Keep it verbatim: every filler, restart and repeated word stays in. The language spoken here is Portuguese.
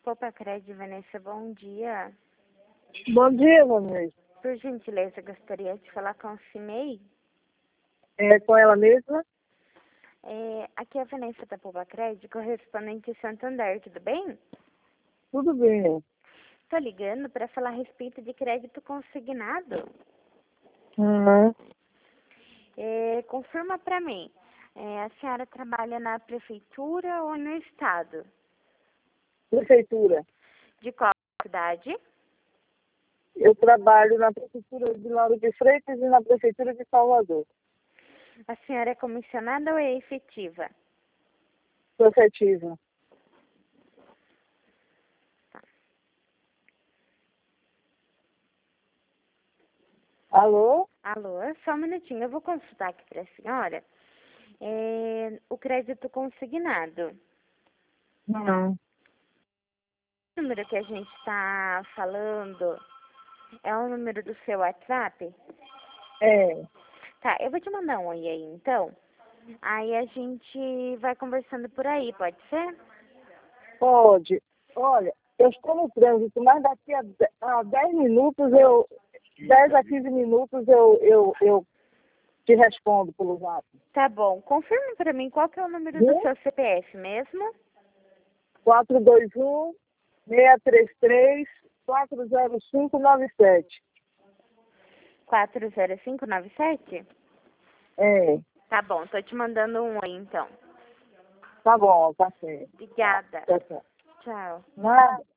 Poupa Crédito, Vanessa, bom dia. Bom dia, Vanessa. Por gentileza, gostaria de falar com a Cimei. É com ela mesma? É, aqui é a Vanessa da Poupa Crédito, correspondente de Santander, tudo bem? Tudo bem. Estou ligando para falar a respeito de crédito consignado. Uhum. É, confirma para mim, é, a senhora trabalha na prefeitura ou no estado? Prefeitura. De qual cidade? Eu trabalho na Prefeitura de Lauro de Freitas e na Prefeitura de Salvador. A senhora é comissionada ou é efetiva? Sou efetiva. Alô? Alô, só um minutinho, eu vou consultar aqui para a senhora. É, o crédito consignado. Não. O número que a gente está falando é o número do seu WhatsApp? É. Tá, eu vou te mandar um oi aí, então. Aí a gente vai conversando por aí, pode ser? Pode. Olha, eu estou no trânsito, mas daqui a de- a dez minutos, eu, dez a quinze minutos eu, eu, eu te respondo pelo zap. Tá bom. Confirma para mim qual que é o número do Viu? seu C P F mesmo? quatro dois um, seis três três, quatro zero cinco nove sete. quatro zero cinco nove sete? É. Tá bom, tô te mandando um oi, então. Tá bom, tá certo. Obrigada. Tá certo. Tchau. Nada.